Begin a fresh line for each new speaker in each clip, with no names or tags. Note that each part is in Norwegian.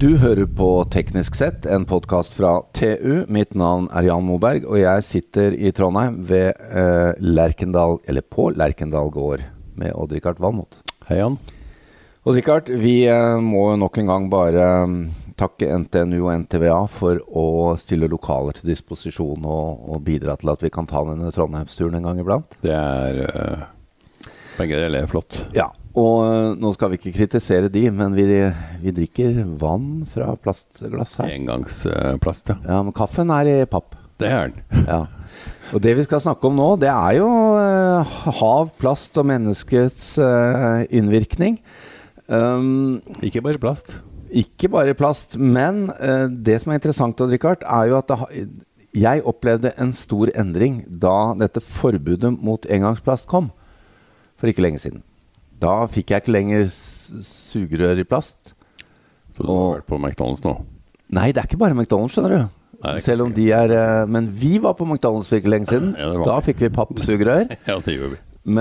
Du hører på Teknisk sett, en podcast fra TU. Mitt navn Jan Moberg, og jeg sitter I Trondheim ved Lerkendal, eller på Lerkendal gård, med Odd-Rikard Valmot.
Hei Jan.
Odd-Rikard, vi må nok en gang bare takke NTNU og NTVA for å stille lokaler til disposisjon og bidra til at vi kan ta denne Trondheimsturen en gang iblant.
Det begge deler flott.
Ja. Og nå skal vi ikke kritisere de, men vi drikker vann fra plastglass her.
Engangsplast, ja.
Ja, men kaffen I papp.
Det den.
Ja. Og det vi skal snakke om nå, det jo hav, plast og menneskets innvirkning.
Ikke bare plast.
Ikke bare plast, men det som interessant, Odd-Rikard, jo at jeg opplevde en stor endring da dette forbudet mot engangsplast kom, for ikke lenge siden. Da fikk jeg ikke lenger sugerør I plast.
Så du har vært på McDonald's nå?
Nei, det ikke bare McDonald's, skjønner du.
Nei,
selv om de men vi var på McDonald's for ikke lenge siden.
Ja,
da fikk vi pappsugerør.
Ja, det gjør vi.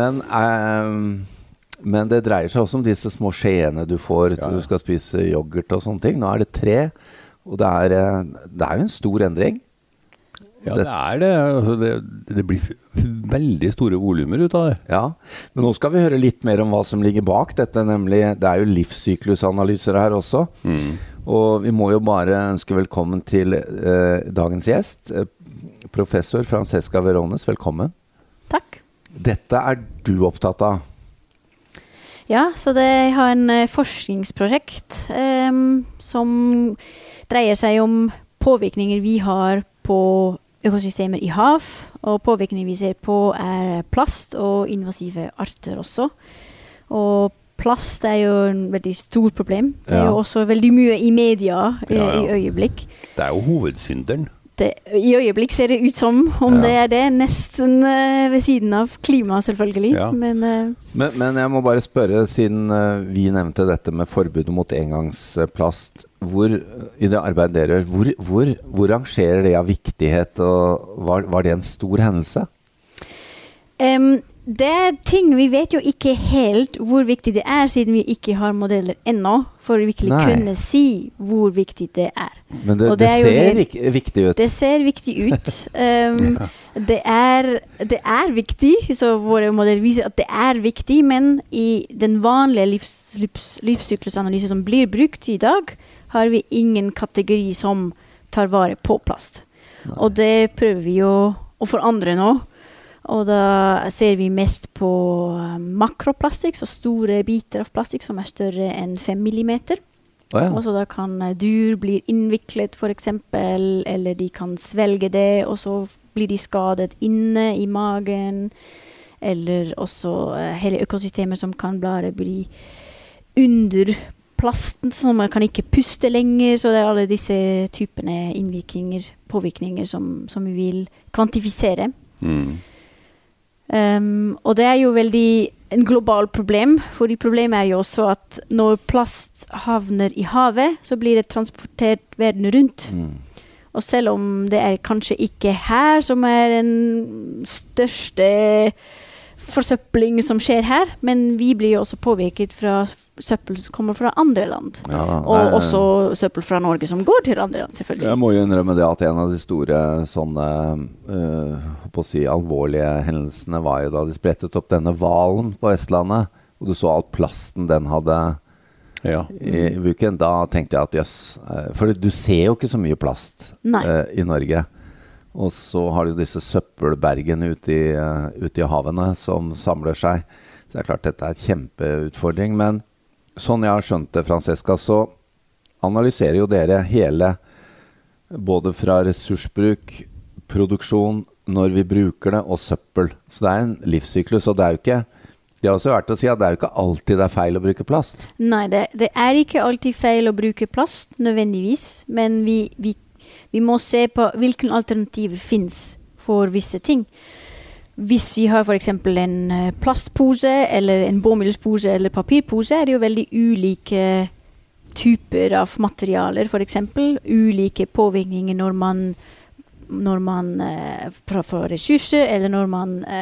Men det dreier seg også om disse små skjeene du får til du skal spise yoghurt og sånne ting. Nå det 3, og det jo en stor endring.
Ja, det det. Altså, det blir veldig store volumer ut av det.
Ja, men nå skal vi høre litt mer om hva som ligger bak dette, nemlig det jo livssyklusanalyser her også. Og vi må jo bare ønske velkommen til dagens gjest, professor Francesca Verones, velkommen.
Takk.
Dette du opptatt av?
Ja, så jeg har en forskningsprojekt som dreier seg om påvirkninger vi har på økosystemer I hav, og påvirkninger vi ser på plast og invasive arter også. Og plast jo en veldig stor problem. Det jo også veldig mye I media I øyeblikk.
Det jo hovedsynderen.
I øyeblikk ser det ut som om det nesten ved siden av klima selvfølgelig.
Ja. Men jeg må bare spørre, siden vi nevnte dette med forbudet mot engangsplast, I det arbeidet dere gjør, hvor rangerer det av viktighet, og var det en stor hendelse?
Det ting, vi vet jo ikke helt hvor viktig det siden vi ikke har modeller ennå, for å virkelig kunne si hvor viktig det
Men det ser viktig ut.
Det ser viktig ut. Det viktig, så våre modeller viser at det viktig, men I den vanlige livssyklusanalyse som blir brukt I dag, har vi ingen kategori som tar vare på plast. Og det prøver vi jo å forandre nå. Og da ser vi mest på makroplastikk, så store biter av plastikk som større enn 5 millimeter. Og så da kan dyr bli innviklet for eksempel, eller de kan svelge det, og så blir de skadet inne I magen, eller også hele økosystemer som kan bare bli under plasten, så man kan ikke puste lenger, så det alle disse typene innvirkninger, påvirkninger som vi vil kvantifisere. Og det jo veldig en global problem, fordi problemet jo også at når plast havner I havet, så blir det transportert verden rundt. Og selv om det kanskje ikke her som den største forsøpling som skjer her, men vi blir jo også påvirket fra søppel som kommer fra andre land. Og også søppel fra Norge som går til andre land, selvfølgelig.
Jeg må jo innrømme det at en av de store sånne, på å si, alvorlige hendelsene var jo da de sprettet opp denne hvalen på Vestlandet, og du så all plasten den hadde I buken. Da tenkte jeg at jøss, for du ser jo ikke så mye plast I Norge. Og så har du disse søppelbergene ute I havene som samler seg. Så det klart dette et kjempeutfordring, men sånn jeg har skjønt det, Francesca, så analyserer jo dere hele, både fra ressursbruk, produksjon, når vi bruker det, og søppel. Så det en livssyklus, og det jo ikke, det har også vært å si at det jo ikke alltid det feil å bruke plast.
Nei, det ikke alltid feil å bruke plast, nødvendigvis, men vi må se på hvilke alternativer finnes for visse ting. Hvis vi har for eksempel en plastpose, eller en bomullspose, eller papirpose, det jo veldig ulike typer av materialer, for eksempel. Ulike påvirkninger når man får ressurser, eller når man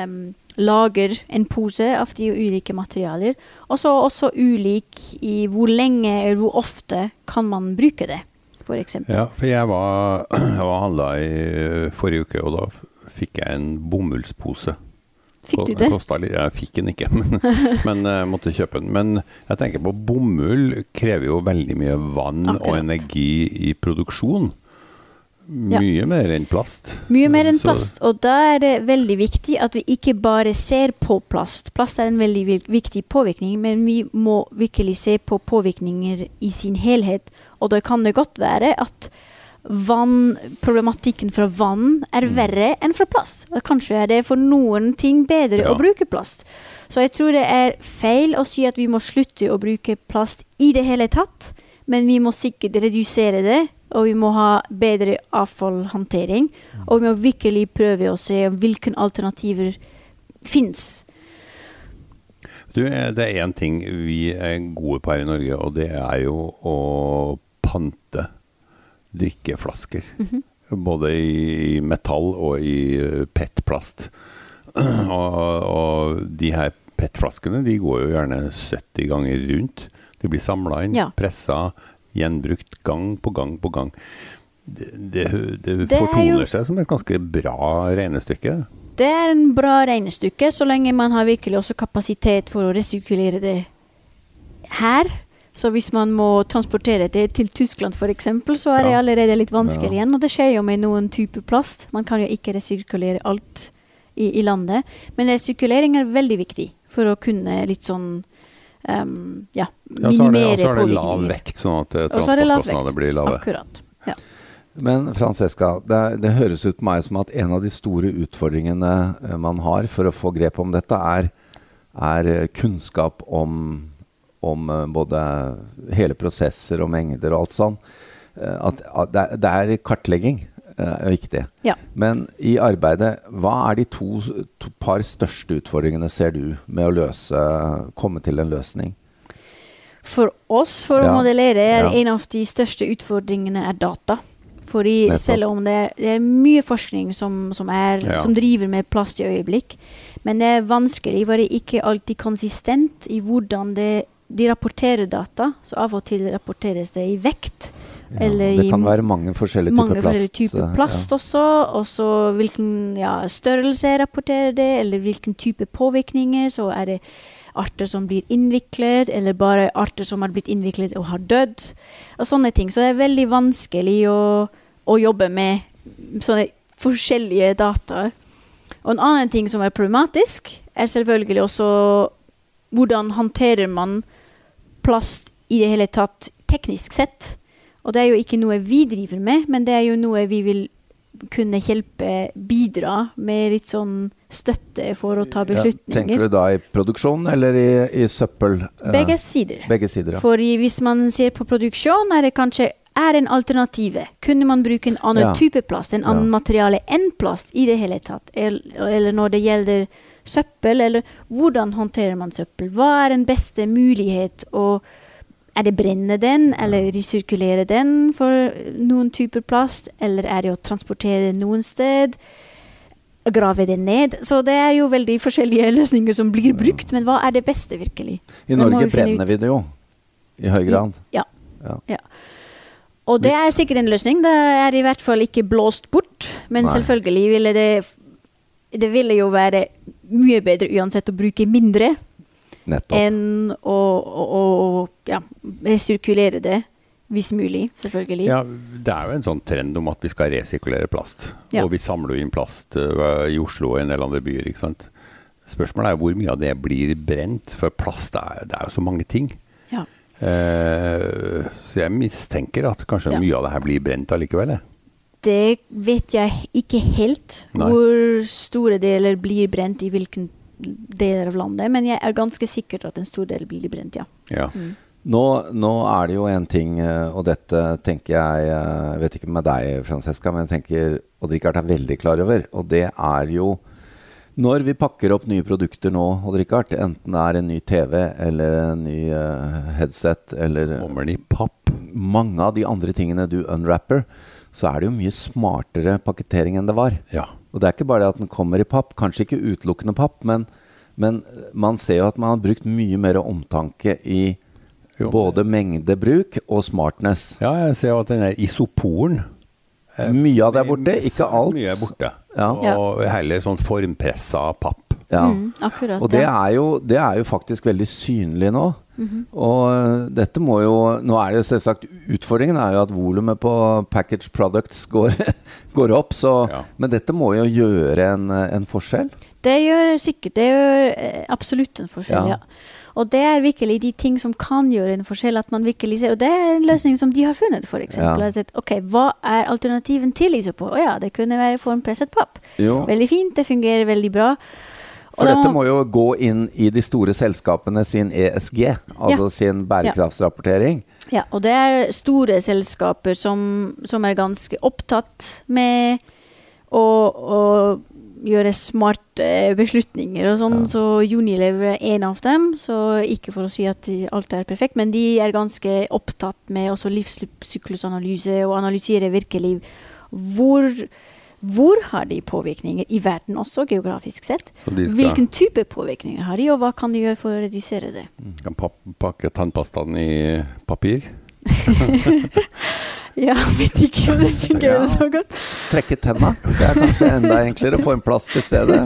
lager en pose av de ulike materialer. Og så også ulik i hvor lenge eller hvor ofte kan man bruke det, for eksempel.
Ja, for jeg var handlet i forrige uke, og da fikk jeg en bomullspose.
Fikk du det?
Jeg fikk den ikke, men jeg måtte kjøpe den. Men jeg tenker på bomull krever jo veldig mye vann og energi i produksjon. Mye mer enn plast.
Mye mer enn plast, og da det veldig viktig at vi ikke bare ser på plast. Plast en veldig viktig påvirkning, men vi må virkelig se på påvirkninger i sin helhet. Og da kan det godt være at problematikken fra vann verre enn fra plast. Og kanskje det for noen ting bedre å bruke plast. Så jeg tror det feil å si at vi må slutte å bruke plast i det hele tatt, men vi må sikkert redusere det, og vi må ha bedre avfallhåndtering, og vi må virkelig prøve å se hvilke alternativer finnes.
Det en ting vi gode på her i Norge, og det jo å pante drikkeflasker. Både i metall og i PET-plast. Og de her PET-flaskene, de går jo gjerne 70 ganger rundt. De blir samlet inn, presset, gjenbrukt gang på gang på gang. Det fortoner seg som et ganske bra regnestykke.
Det en bra regnestykke, så lenge man har virkelig også kapasitet for å resirkulere det her. Så hvis man må transportere det til Tyskland for eksempel, så det allerede litt vanskelig igjen. Og det skjer jo med noen typer plast. Man kan jo ikke resirkulere alt i landet. Men resirkulering veldig viktig for å kunne litt sånn minimere
påvirkninger. Og så det lav vekt, sånn at transportkostnader blir lave.
Akkurat, ja.
Men Francesca, det høres ut på meg som at en av de store utfordringene man har for å få grep om dette kunnskap om både hele prosesser og mengder og alt sånn. At det kartlegging viktig. Ja. Men i arbeidet, hva de to par største utfordringene ser du med å komme til en løsning?
For oss, for å modellere, en av de største utfordringene data. Fordi selv om det mye forskning som driver med plast i øyeblikk, men det vanskelig, for det ikke alltid konsistent i hvordan de rapporterer data, så av og til rapporteres det i vekt. Eller
det kan være mange forskjellige
typer plast også, og så hvilken størrelse rapporterer det, eller hvilken type påvirkninger, så det arter som blir innviklet, eller bare arter som har blitt innviklet og har dødd, og sånne ting. Så det veldig vanskelig å jobbe med sånne forskjellige data. Og en annen ting som problematisk, selvfølgelig også hvordan håndterer man plast i det hele tatt teknisk sett. Og det jo ikke noe vi driver med, men det jo noe vi vil kunne bidra med litt sånn støtte for å ta beslutninger.
Tenker du da i produksjon eller i søppel?
Begge sider.
Begge sider, ja.
For hvis man ser på produksjon, det kanskje en alternativ. Kunne man bruke en annen type plast, en annen materiale enn plast i det hele tatt? Eller når det gjelder søppel, eller hvordan håndterer man søppel? Hva den beste mulighet det brenne den, eller resirkulere den for noen typer plast, eller det å transportere noen sted, grave det ned. Så det jo veldig forskjellige løsninger som blir brukt, men hva det beste virkelig?
I Norge brenner vi det jo, i høy grad.
Ja. Og det sikkert en løsning. Det i hvert fall ikke blåst bort, men selvfølgelig ville det ville jo være mye bedre uansett å bruke mindre, enn å resirkulere det, hvis mulig, selvfølgelig.
Ja, det jo en sånn trend om at vi skal resirkulere plast. Ja. Og vi samler jo inn plast i Oslo og en del andre byer, ikke sant? Spørsmålet hvor mye av det blir brent, for plast det jo så mange ting. Ja. Så jeg mistenker at kanskje mye av det her blir brent allikevel.
Det vet jeg ikke helt, hvor store deler blir brent i hvilken deler av landet, men jeg ganske sikker at en stor del blir brent,
ja. Nå det jo en ting, og dette tenker jeg vet ikke med deg, Francesca, men jeg tenker Odd-Rikard veldig klar over, og det jo når vi pakker opp nye produkter nå, Odd-Rikard, enten det en ny TV eller en ny headset eller
kommer i papp,
mange av de andre tingene du unwrapper, så det jo mye smartere pakketering enn det var.
Ja.
Og det ikke bare det at den kommer i papp, kanskje ikke utelukkende papp, men man ser jo at man har brukt mye mer omtanke i både mengdebruk og smartness.
Ja, jeg ser jo at den isoporen
mye av det borte, ikke alt.
Mye borte.
Ja.
Og heller sånn formpressa papp.
Ja.
Akkurat,
og det er jo faktisk veldig synlig nå. Og dette må jo, nå det jo selvsagt, utfordringen jo at volumet på packaged products går opp, så, men dette må jo gjøre en forskjell.
Det gjør sikkert, det gjør absolutt en forskjell, ja. Og det virkelig de ting som kan gjøre en forskjell, at man virkelig ser, og det en løsning som de har funnet, for eksempel. Sett, ok, hva alternativen til isopor? Det kunne være formpresset papp. Jo. Veldig fint, det fungerer veldig bra.
For dette må jo gå inn i de store selskapene sin ESG, altså sin bærekraftsrapportering.
Ja, og det store selskaper som ganske opptatt med å gjøre smarte beslutninger og sånn, så Unilever en av dem, så ikke for å si at alt perfekt, men de ganske opptatt med også livssyklusanalyse og analysere virkelig hvor har de påvirkninger i verden også, geografisk sett? Hvilken type påvirkninger har de, og hva kan de gjøre for å redusere det?
Kan pakke tannpastaen i papir?
Ja, vet ikke om det fungerer så godt.
Trekke tenna. Det kanskje enda enklere å få en plass til stedet.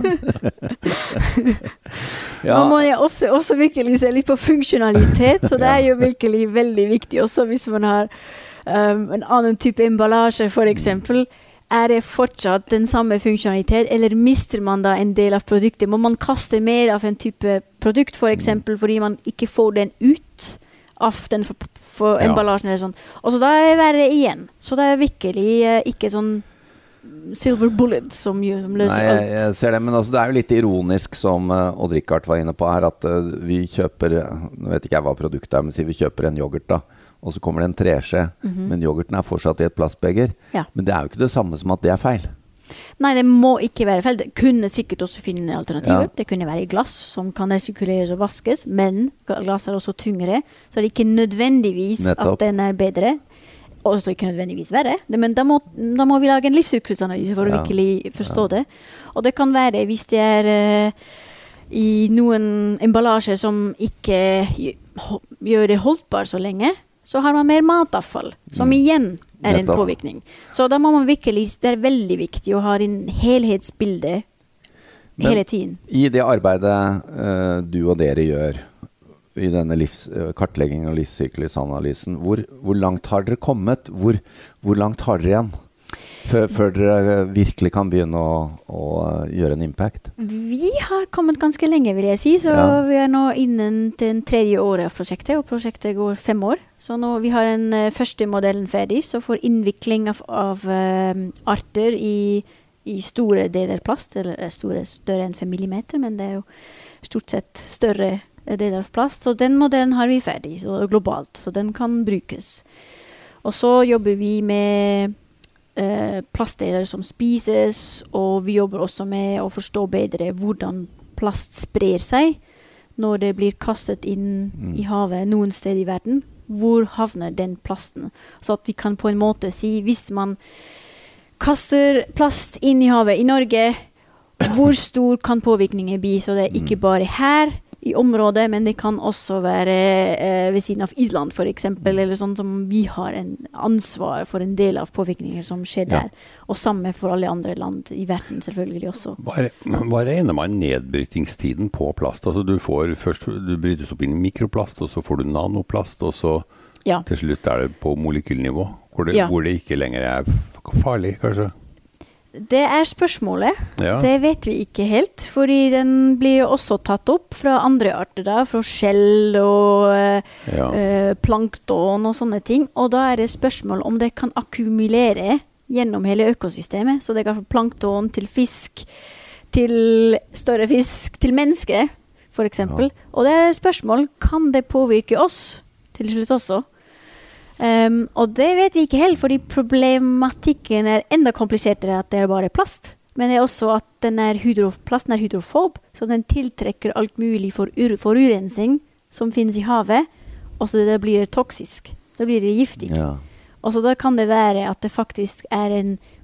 Man må jo også virkelig se litt på funksjonalitet, så det jo virkelig veldig viktig også hvis man har en annen type emballasje, for eksempel. Det fortsatt den samme funksjonalitet, eller mister man da en del av produktet? Må man kaste mer av en type produkt, for eksempel, fordi man ikke får den ut av den for emballasjen eller sånn. Og så da det verre igjen. Så det virkelig ikke sånn silver bullet som løser alt.
Nei, jeg ser det, men altså, det jo litt ironisk som Odd-Rikard var inne på her, at vi kjøper, nå vet ikke jeg hva produktet men sier vi kjøper en yoghurt da, og så kommer det en treskje, men yoghurten fortsatt i et plastbeger. Ja. Men det jo ikke det samme som at det feil.
Nei, det må ikke være feil. Det kunne sikkert også finne alternativer. Det kunne være i glass som kan resirkuleres og vaskes, men glass også tyngre, så det ikke nødvendigvis at den bedre. Også ikke nødvendigvis verre. Men da må vi lage en livssyklusanalyse for å virkelig forstå det. Og det kan være hvis det i noen emballasjer som ikke gjør det holdbar så lenge, så har man mer matavfall, som igjen en påvirkning. Så da må man virkelig, det veldig viktig å ha en helhetsbilde hele tiden.
I det arbeidet du og dere gjør, i denne kartleggingen og livssyklusanalysen, hvor langt har dere kommet? Hvor langt har dere igjen? Før dere virkelig kan begynne å gjøre en impact?
Vi har kommet ganske lenge, vil jeg si. Så vi nå innen den 3. året av prosjektet, og prosjektet går 5 år. Så nå vi har den første modellen ferdig, så for innvikling av arter i store deler plast, eller større enn 5 millimeter, men det jo stort sett større deler av plast. Så den modellen har vi ferdig, så globalt, så den kan brukes. Og så jobber vi med plastdeler som spises, og vi jobber også med å forstå bedre hvordan plast sprer seg når det blir kastet inn i havet noen sted i verden. Hvor havner den plasten? Så at vi kan på en måte si, hvis man kaster plast inn i havet i Norge, hvor stor kan påvirkningen bli? Så det ikke bare her i området, men det kan også være ved siden av Island, for eksempel, eller sånn som vi har en ansvar for en del av påvirkninger som skjer der. Og samme for alle andre land i verden, selvfølgelig også.
Hva regner man nedbrytingstiden på plast? Altså du brytes opp inn i mikroplast, og så får du nanoplast, og så til slutt det på molekylnivå, hvor det ikke lenger farlig, kanskje?
Det spørsmålet. Det vet vi ikke helt, fordi den blir jo også tatt opp fra andre arter da, fra skjell og plankton og sånne ting, og da det spørsmål om det kan akkumulere gjennom hele økosystemet, så det kan fra plankton til fisk, til større fisk, til menneske, for eksempel. Og det spørsmål, kan det påvirke oss til slutt også? Og det vet vi ikke helt, fordi problematikken enda komplisert at det bare plast. Men det også at plasten hydrofob, så den tiltrekker alt mulig for urensing som finnes i havet, og så det blir toksisk. Da blir det giftig. Og så da kan det være at det faktisk en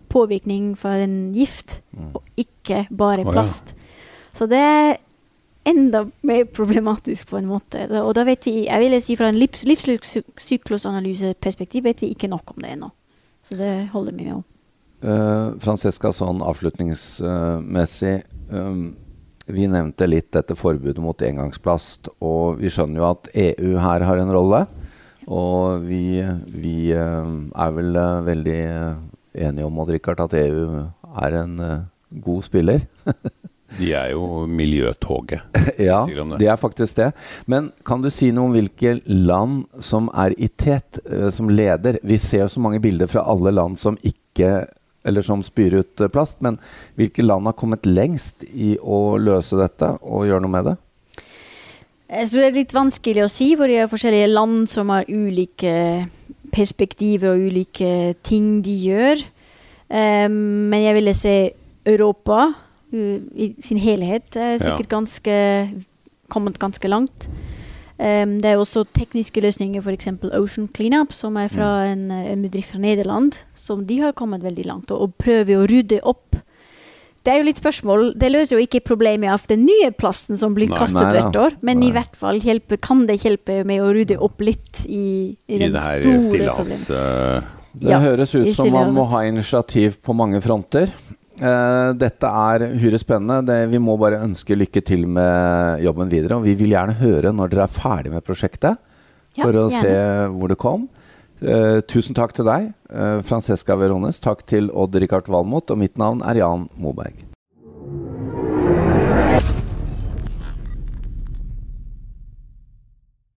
påvirkning fra en gift, og ikke bare plast. Så det er enda mer problematisk på en måte. Og da vet vi, jeg vil si fra en livssyklusanalyseperspektiv, vet vi ikke nok om det ennå. Så det holder vi med om.
Francesca, sånn avslutningsmessig, vi nevnte litt dette forbudet mot engangsplast, og vi skjønner jo at EU her har en rolle, og vi er vel veldig enige om, Odd Rikard, at EU er en god spiller.
De er jo miljøtoget.
Ja, de er faktisk det. Men kan du si noe om hvilke land som er i tet, som leder? Vi ser jo så mange bilder fra alle land som ikke, eller som spyr ut plast, men hvilke land har kommet lengst i å løse dette og gjøre noe med det?
Jeg tror det er litt vanskelig å si, for det er forskjellige land som har ulike perspektiver og ulike ting de gjør. Men jeg ville se Europa i sin helhet er sikkert kommet ganske langt. Det er også tekniske løsninger, for eksempel Ocean Cleanup, som er fra en bedrift fra Nederland, som de har kommet veldig langt, og prøver å rydde opp. Det er jo litt spørsmål. Det løser jo ikke problemet av den nye plasten som blir kastet hvert år, men i hvert fall kan det hjelpe med å rydde opp litt i den store problemet.
Det høres ut som man må ha initiativ på mange fronter. Dette er uhyre spennende. Vi må bare ønske lykke til med jobben videre, og vi vil gjerne høre når dere er ferdig med prosjektet for å se hvor det kom. Tusen takk til deg, Francesca Verones. Takk til Odd Rikard Valmot, og mitt navn er Jan Moberg.